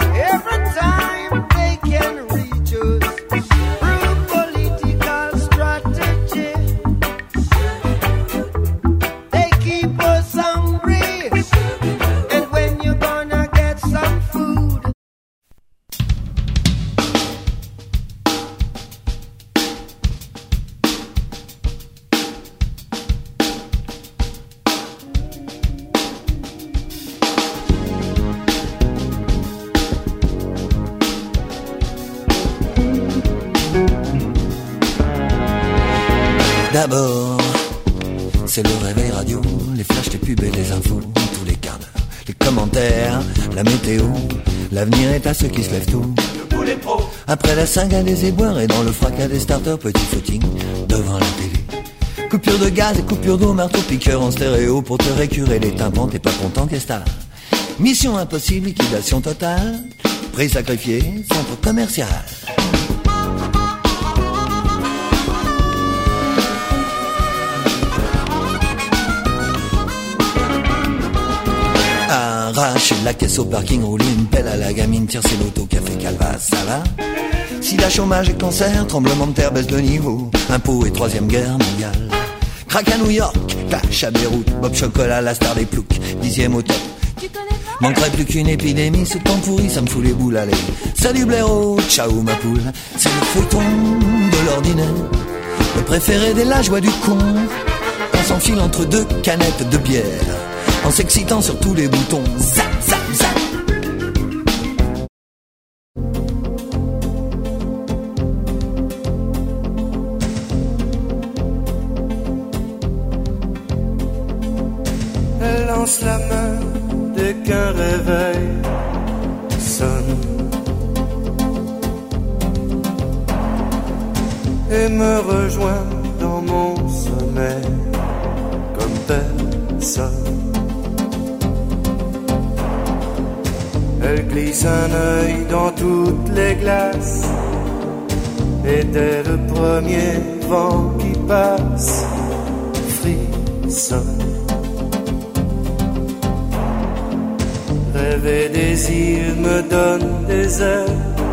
D'abord, c'est le réveil radio, les flashs, les pubs et les infos, tous les quarts d'heure, les commentaires, la météo, l'avenir est à ceux qui se lèvent tôt. Après la saga des éboueurs et dans le fracas des starters, petit footing devant la télé. Coupure de gaz et coupure d'eau, marteau piqueur en stéréo pour te récurer les tympans, t'es pas content, qu'est-ce que t'as? Mission impossible, liquidation totale, prix sacrifié, centre commercial. Arracher la caisse au parking, rouler une pelle à la gamine, tire ses lotos, café calva, ça va? Sida, chômage et cancer, tremblement de terre, baisse de niveau, impôts et troisième guerre mondiale. Crack à New York, clash à Beyrouth, Bob Chocolat, la star des ploucs, 10e au top. Manquerait plus qu'une épidémie, ce temps pourri, ça me fout les boules, allez. Salut blaireau, ciao ma poule, c'est le feuilleton de l'ordinaire, le préféré des la joie du con. On s'enfile entre deux canettes de bière, en s'excitant sur tous les boutons. Zap, zap, zap. Elle lance la main dès qu'un réveil sonne et me rejoint dans mon sommeil comme personne. Elle glisse un œil dans toutes les glaces et dès le premier vent qui passe, frissonne. Rêver des îles me donne des ailes